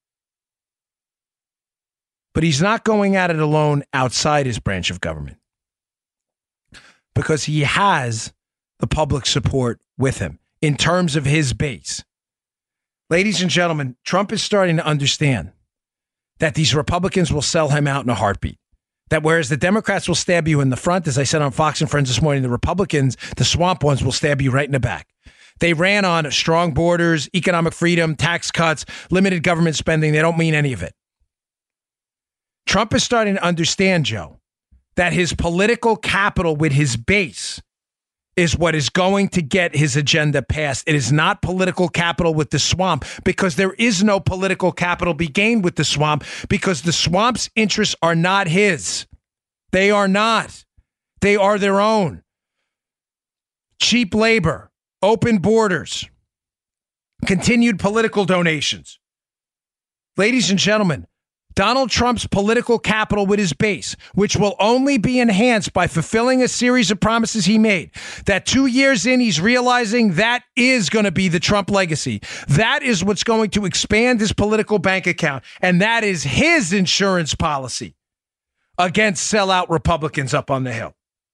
But he's not going at it alone outside his branch of government because he has the public support with him in terms of his base. Ladies and gentlemen, Trump is starting to understand that these Republicans will sell him out in a heartbeat. That whereas the Democrats will stab you in the front, as I said on Fox and Friends this morning, the Republicans, the swamp ones, will stab you right in the back. They ran on strong borders, economic freedom, tax cuts, limited government spending. They don't mean any of it. Trump is starting to understand, Joe, that his political capital with his base is what is going to get his agenda passed. It is not political capital with the swamp, because there is no political capital be gained with the swamp, because the swamp's interests are not his. They are not. They are their own. Cheap labor, open borders, continued political donations. Ladies and gentlemen, Donald Trump's political capital with his base, which will only be enhanced by fulfilling a series of promises he made, that 2 years in, he's realizing that is going to be the Trump legacy. That is what's going to expand his political bank account. And that is his insurance policy against sellout Republicans up on the Hill.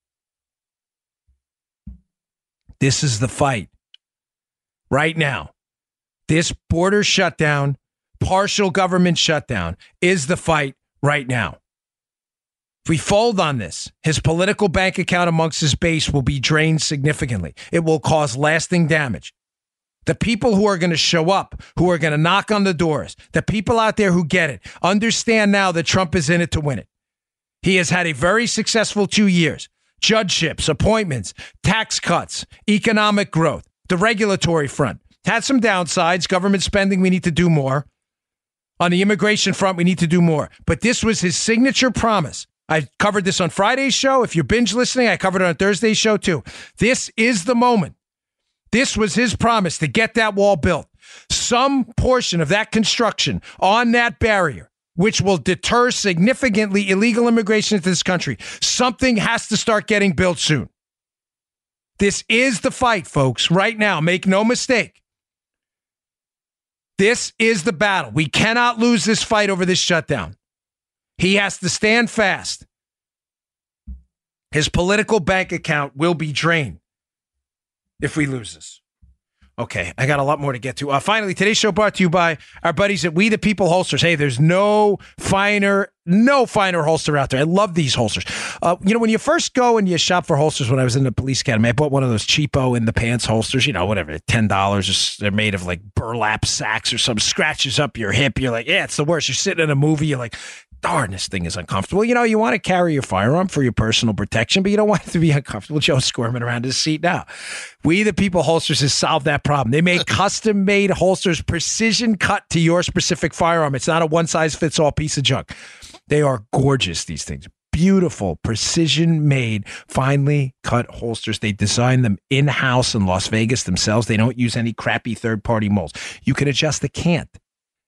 This is the fight right now. This border shutdown, partial government shutdown, is the fight right now. If we fold on this, his political bank account amongst his base will be drained significantly. It will cause lasting damage. The people who are going to show up, who are going to knock on the doors, the people out there who get it, understand now that Trump is in it to win it. He has had a very successful 2 years. Judgeships, appointments, tax cuts, economic growth, the regulatory front. Had some downsides, government spending, we need to do more. On the immigration front, we need to do more. But this was his signature promise. I covered this on Friday's show. If you're binge listening, I covered it on Thursday's show too. This is the moment. This was his promise to get that wall built. Some portion of that construction on that barrier, which will deter significantly illegal immigration into this country, something has to start getting built soon. This is the fight, folks, right now. Make no mistake. This is the battle. We cannot lose this fight over this shutdown. He has to stand fast. His political bank account will be drained if we lose this. Okay, I got a lot more to get to. Finally, today's show brought to you by our buddies at We the People Holsters. Hey, there's no finer holster out there. I love these holsters. When you first go and you shop for holsters, when I was in the police academy, I bought one of those cheapo in the pants holsters, whatever, $10. They're made of like burlap sacks or something, scratches up your hip. You're like, yeah, it's the worst. You're sitting in a movie. You're like, darn, this thing is uncomfortable. You want to carry your firearm for your personal protection, but you don't want it to be uncomfortable. Joe's squirming around his seat now. We the People Holsters has solved that problem. They make custom-made holsters, precision cut to your specific firearm. It's not a one-size-fits-all piece of junk. They are gorgeous, these things. Beautiful, precision-made, finely cut holsters. They design them in-house in Las Vegas themselves. They don't use any crappy third-party molds. You can adjust the cant.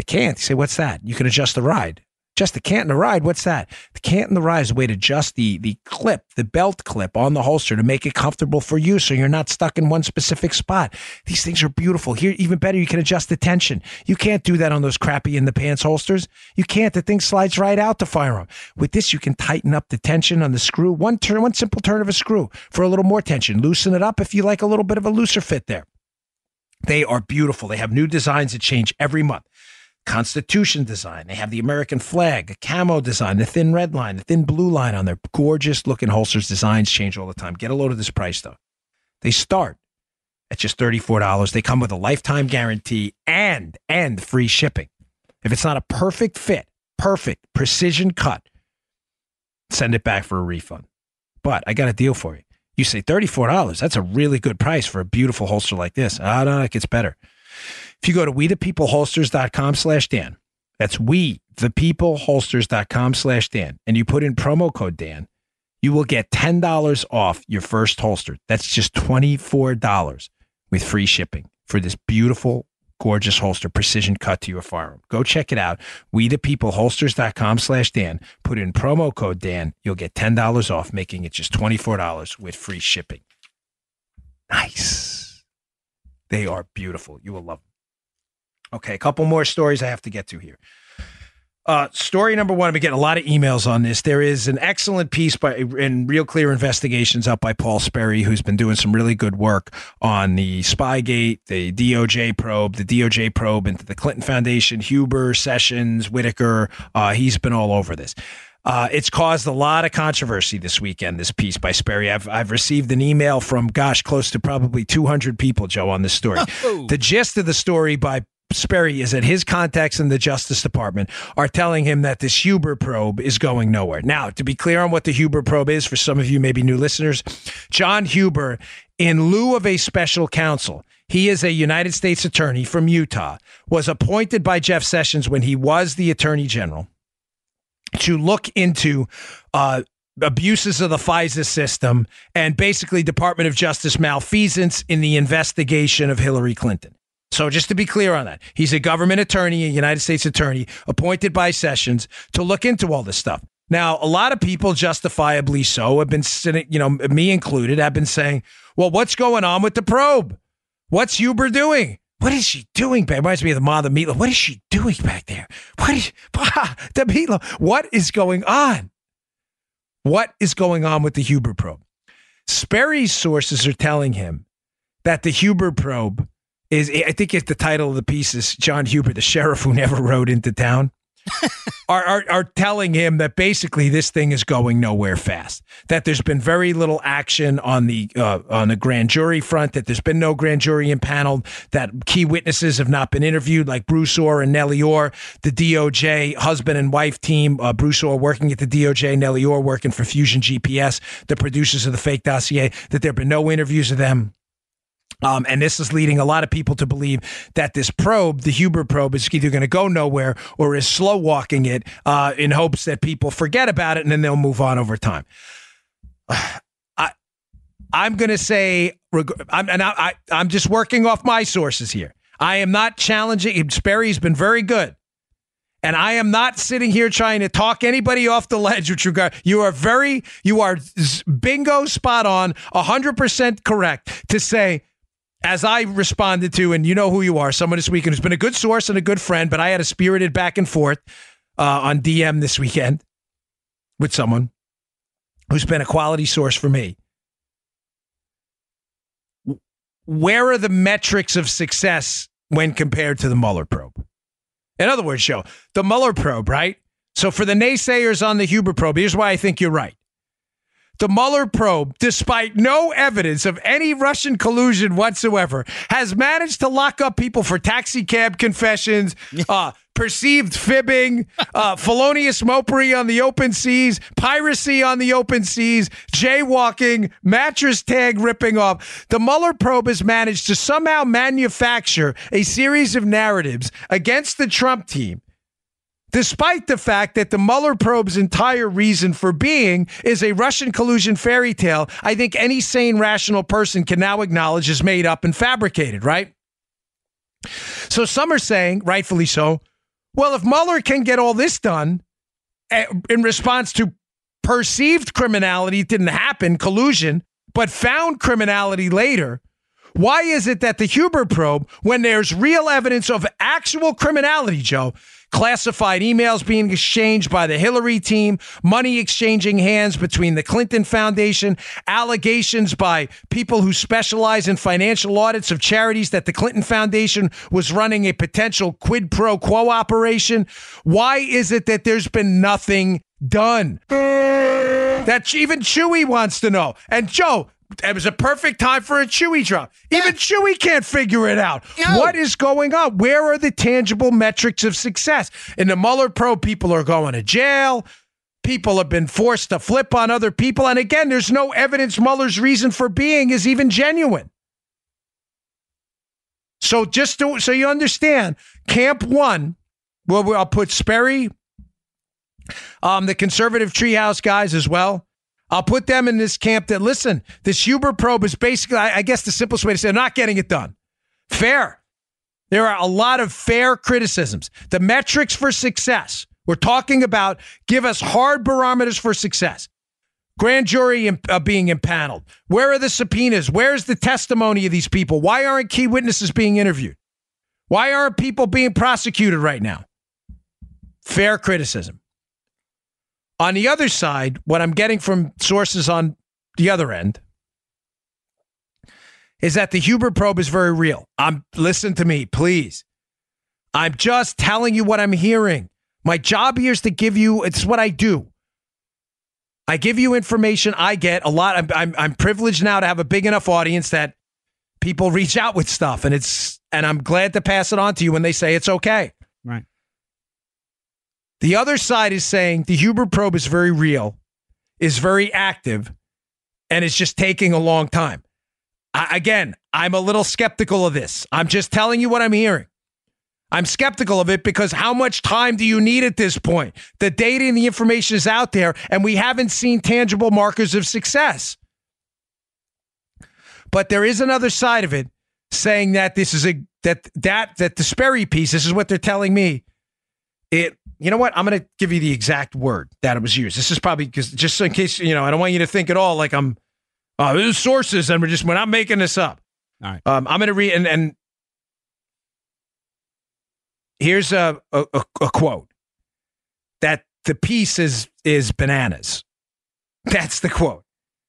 The cant. You say, what's that? You can adjust the ride. Just the cant and the ride. What's that? The cant and the ride is a way to adjust the clip, the belt clip on the holster to make it comfortable for you so you're not stuck in one specific spot. These things are beautiful. Here, even better, you can adjust the tension. You can't do that on those crappy in the pants holsters. You can't. The thing slides right out the firearm. With this, you can tighten up the tension on the screw. One simple turn of a screw for a little more tension. Loosen it up if you like a little bit of a looser fit there. They are beautiful. They have new designs that change every month. Constitution design. They have the American flag, a camo design, the thin red line, the thin blue line on their gorgeous looking holsters. Designs change all the time. Get a load of this price though. They start at just $34. They come with a lifetime guarantee and free shipping. If it's not a perfect fit, perfect precision cut, send it back for a refund. But I got a deal for you. You say $34. That's a really good price for a beautiful holster like this. No, it gets better. If you go to wethepeopleholsters.com/Dan, that's wethepeopleholsters.com/Dan, and you put in promo code Dan, you will get $10 off your first holster. That's just $24 with free shipping for this beautiful, gorgeous holster, precision cut to your firearm. Go check it out. wethepeopleholsters.com/Dan. Put in promo code Dan. You'll get $10 off, making it just $24 with free shipping. Nice. They are beautiful. You will love them. Okay, a couple more stories I have to get to here. Story number one, I've been getting a lot of emails on this. There is an excellent piece in Real Clear Investigations up by Paul Sperry, who's been doing some really good work on the Spygate, the DOJ probe into the Clinton Foundation, Huber, Sessions, Whitaker. He's been all over this. It's caused a lot of controversy this weekend, this piece by Sperry. I've received an email from, close to probably 200 people, Joe, on this story. Oh. The gist of the story by Sperry is that his contacts in the Justice Department are telling him that this Huber probe is going nowhere. Now, to be clear on what the Huber probe is, for some of you maybe new listeners, John Huber, in lieu of a special counsel, he is a United States attorney from Utah, was appointed by Jeff Sessions when he was the attorney general to look into abuses of the FISA system and basically Department of Justice malfeasance in the investigation of Hillary Clinton. So just to be clear on that, he's a government attorney, a United States attorney, appointed by Sessions to look into all this stuff. Now, a lot of people, justifiably so, have been sitting, me included, have been saying, well, what's going on with the probe? What's Huber doing? What is she doing back? Reminds me of the mom of the Meatloaf. What is she doing back there? The Meatloaf. What is going on? What is going on with the Huber probe? Sperry's sources are telling him that the Huber probe is, I think it's the title of the piece is John Huber, the sheriff who never rode into town, are telling him that basically this thing is going nowhere fast, that there's been very little action on the grand jury front, that there's been no grand jury impaneled, that key witnesses have not been interviewed like Bruce Orr and Nellie Orr, the DOJ husband and wife team, Bruce Orr working at the DOJ, Nellie Orr working for Fusion GPS, the producers of the fake dossier, that there have been no interviews of them. And this is leading a lot of people to believe that this probe, the Huber probe, is either going to go nowhere or is slow walking it in hopes that people forget about it and then they'll move on over time. I'm going to say, I'm just working off my sources here. I am not challenging. Sperry's been very good. And I am not sitting here trying to talk anybody off the ledge with regard. You are bingo spot on, 100% correct to say, as I responded to, and you know who you are, someone this weekend who's been a good source and a good friend, but I had a spirited back and forth on DM this weekend with someone who's been a quality source for me. Where are the metrics of success when compared to the Mueller probe? In other words, Joe, the Mueller probe, right? So for the naysayers on the Huber probe, here's why I think you're right. The Mueller probe, despite no evidence of any Russian collusion whatsoever, has managed to lock up people for taxi cab confessions, perceived fibbing, felonious mopery on the open seas, piracy on the open seas, jaywalking, mattress tag ripping off. The Mueller probe has managed to somehow manufacture a series of narratives against the Trump team, despite the fact that the Mueller probe's entire reason for being is a Russian collusion fairy tale I think any sane, rational person can now acknowledge is made up and fabricated, right? So some are saying, rightfully so, Well, if Mueller can get all this done in response to perceived criminality, didn't happen, collusion, but found criminality later, why is it that the Huber probe, when there's real evidence of actual criminality, Joe, classified emails being exchanged by the Hillary team, money exchanging hands between the Clinton Foundation, allegations by people who specialize in financial audits of charities that the Clinton Foundation was running a potential quid pro quo operation? Why is it that there's been nothing done? That even Chewy wants to know. And Joe, it was a perfect time for a Chewy drop. Even Chewy can't figure it out. No. What is going on? Where are the tangible metrics of success? In the Mueller probe, people are going to jail. People have been forced to flip on other people. And again, there's no evidence Mueller's reason for being is even genuine. So so you understand, Camp One, well, I'll put Sperry, the conservative treehouse guys as well. I'll put them in this camp that, listen, this Huber probe is basically, I guess the simplest way to say it, not getting it done. Fair. There are a lot of fair criticisms. The metrics for success, we're talking about, give us hard barometers for success. Grand jury being impaneled. Where are the subpoenas? Where's the testimony of these people? Why aren't key witnesses being interviewed? Why aren't people being prosecuted right now? Fair criticism. On the other side, what I'm getting from sources on the other end is that the Huber probe is very real. Listen to me, please. I'm just telling you what I'm hearing. My job here is to give you, it's what I do. I give you information. I get a lot. I'm privileged now to have a big enough audience that people reach out with stuff, and I'm glad to pass it on to you when they say it's okay. Right. The other side is saying the Huber probe is very real, is very active, and it's just taking a long time. Again, I'm a little skeptical of this. I'm just telling you what I'm hearing. I'm skeptical of it because how much time do you need at this point? The data and the information is out there, and we haven't seen tangible markers of success. But there is another side of it saying that this is that the Sperry piece, this is what they're telling me. You know what? I'm going to give you the exact word that it was used. This is probably because just in case, I don't want you to think at all like I'm, there's sources and we're not making this up. All right. I'm going to read, and here's a quote that the piece is bananas. That's the quote.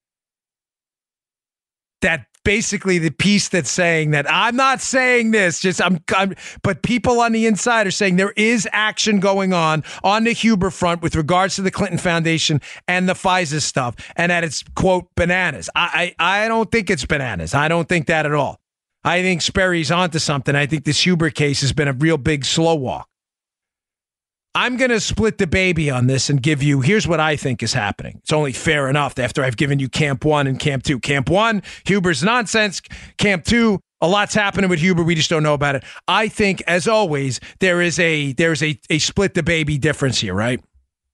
That basically the piece that's saying that I'm not saying this, but people on the inside are saying there is action going on the Huber front with regards to the Clinton Foundation and the FISA stuff, and that it's, quote, bananas. I don't think it's bananas. I don't think that at all. I think Sperry's onto something. I think this Huber case has been a real big slow walk. I'm going to split the baby on this and give you, here's what I think is happening. It's only fair enough after I've given you Camp 1 and Camp 2. Camp 1, Huber's nonsense. Camp 2, a lot's happening with Huber. We just don't know about it. I think, as always, there's a split the baby difference here, right?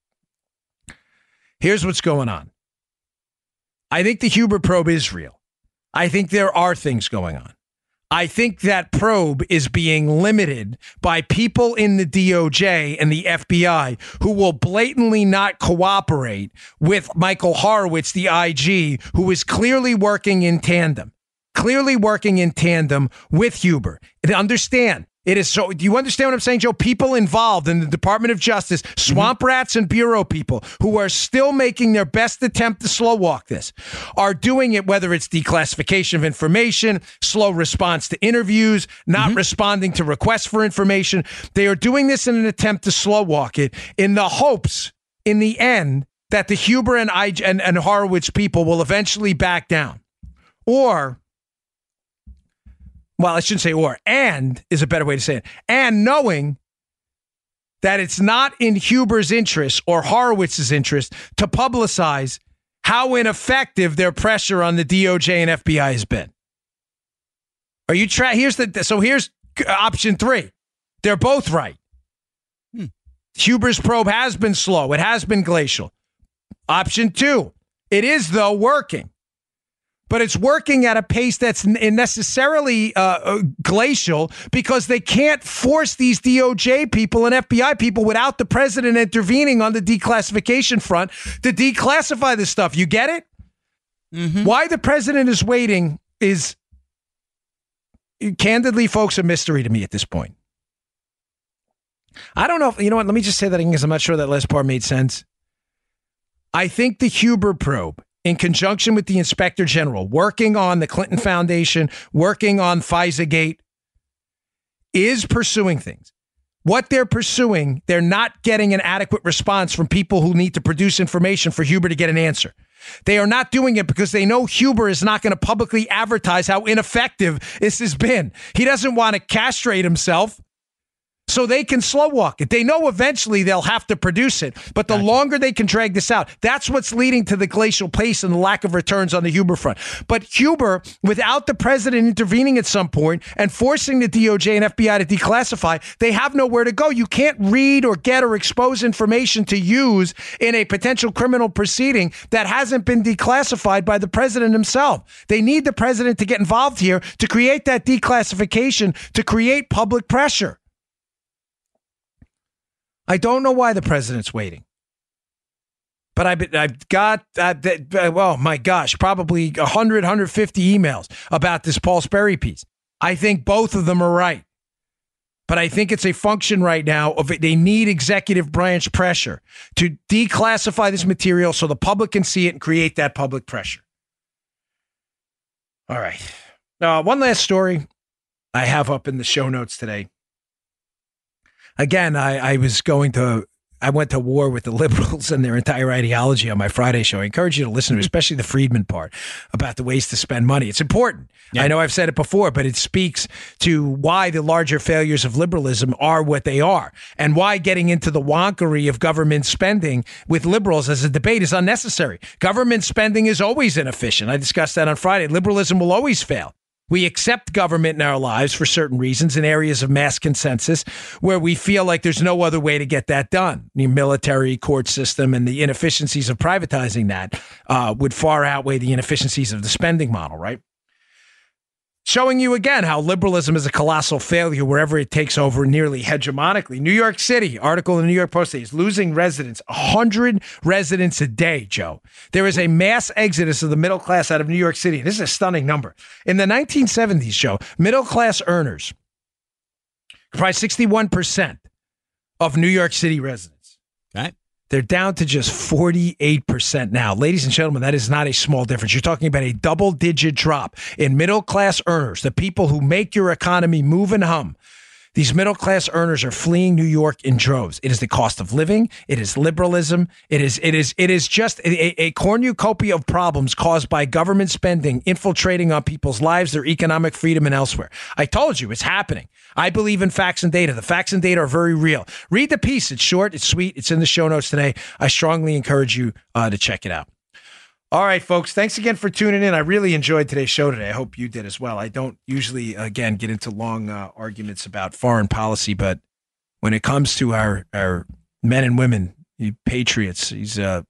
Here's what's going on. I think the Huber probe is real. I think there are things going on. I think that probe is being limited by people in the DOJ and the FBI who will blatantly not cooperate with Michael Horowitz, the IG, who is clearly working in tandem with Huber. And understand, it is so. Do you understand what I'm saying, Joe? People involved in the Department of Justice, swamp rats and bureau people who are still making their best attempt to slow walk this, are doing it, whether it's declassification of information, slow response to interviews, not responding to requests for information. They are doing this in an attempt to slow walk it in the hopes, in the end, that the Huber and Horowitz people will eventually back down. Or, well, I shouldn't say or, and is a better way to say it. And knowing that it's not in Huber's interest or Horowitz's interest to publicize how ineffective their pressure on the DOJ and FBI has been. Are you here's option 3. They're both right. Huber's probe has been slow. It has been glacial. Option 2, it is, though, working. but it's working at a pace that's necessarily glacial because they can't force these DOJ people and FBI people without the president intervening on the declassification front to declassify this stuff. You get it? Mm-hmm. Why the president is waiting is, candidly, folks, a mystery to me at this point. I don't know if, you know what, let me just say that again because I'm not sure that last part made sense. I think the Huber probe, in conjunction with the Inspector General, working on the Clinton Foundation, working on FISA-gate, is pursuing things. What they're pursuing, they're not getting an adequate response from people who need to produce information for Huber to get an answer. They are not doing it because they know Huber is not going to publicly advertise how ineffective this has been. He doesn't want to castrate himself so they can slow walk it. They know eventually they'll have to produce it, but the longer they can drag this out, that's what's leading to the glacial pace and the lack of returns on the Huber front. But Huber, without the president intervening at some point and forcing the DOJ and FBI to declassify, they have nowhere to go. You can't read or get or expose information to use in a potential criminal proceeding that hasn't been declassified by the president himself. They need the president to get involved here to create that declassification, to create public pressure. I don't know why the president's waiting, but I've got, well, my gosh, probably 100, 150 emails about this Paul Sperry piece. I think both of them are right, but I think it's a function right now of they need executive branch pressure to declassify this material so the public can see it and create that public pressure. All right. One last story I have up in the show notes today. Again, I went to war with the liberals and their entire ideology on my Friday show. I encourage you to listen to, especially the Friedman part about the ways to spend money. It's important. Yeah. I know I've said it before, but it speaks to why the larger failures of liberalism are what they are and why getting into the wonkery of government spending with liberals as a debate is unnecessary. Government spending is always inefficient. I discussed that on Friday. Liberalism will always fail. We accept government in our lives for certain reasons in areas of mass consensus where we feel like there's no other way to get that done. The military, court system, and the inefficiencies of privatizing that would far outweigh the inefficiencies of the spending model, right? Showing you again how liberalism is a colossal failure wherever it takes over nearly hegemonically. New York City, article in the New York Post, is losing residents, 100 residents a day, Joe. There is a mass exodus of the middle class out of New York City. This is a stunning number. In the 1970s, Joe, middle class earners comprised 61% of New York City residents. Okay. They're down to just 48% now. Ladies and gentlemen, that is not a small difference. You're talking about a double-digit drop in middle-class earners, the people who make your economy move and hum. These middle-class earners are fleeing New York in droves. It is the cost of living. It is liberalism. It is just a cornucopia of problems caused by government spending infiltrating on people's lives, their economic freedom, and elsewhere. I told you, it's happening. I believe in facts and data. The facts and data are very real. Read the piece. It's short. It's sweet. It's in the show notes today. I strongly encourage you to check it out. All right, folks. Thanks again for tuning in. I really enjoyed today's show today. I hope you did as well. I don't usually, again, get into long arguments about foreign policy, but when it comes to our men and women, you patriots, they're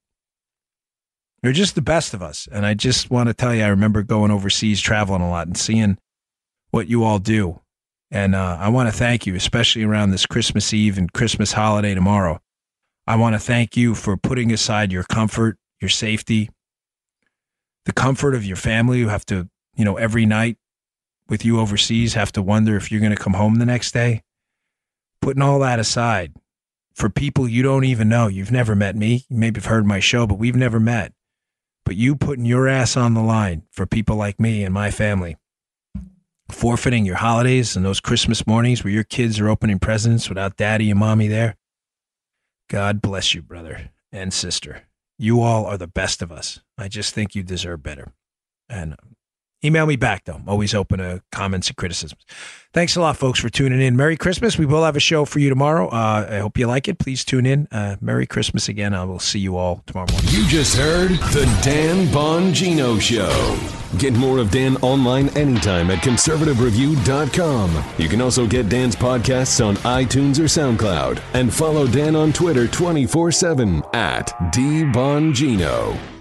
just the best of us. And I just want to tell you, I remember going overseas, traveling a lot, and seeing what you all do. And I want to thank you, especially around this Christmas Eve and Christmas holiday tomorrow. I want to thank you for putting aside your comfort, your safety, the comfort of your family who have to, every night with you overseas, have to wonder if you're going to come home the next day. Putting all that aside for people you don't even know. You've never met me. You maybe have heard my show, but we've never met. But you putting your ass on the line for people like me and my family, forfeiting your holidays and those Christmas mornings where your kids are opening presents without daddy and mommy there. God bless you, brother and sister. You all are the best of us. I just think you deserve better. And email me back, though. I'm always open to comments and criticisms. Thanks a lot, folks, for tuning in. Merry Christmas. We will have a show for you tomorrow. I hope you like it. Please tune in. Merry Christmas again. I will see you all tomorrow morning. You just heard The Dan Bongino Show. Get more of Dan online anytime at conservativereview.com. You can also get Dan's podcasts on iTunes or SoundCloud. And follow Dan on Twitter 24/7 at DBongino.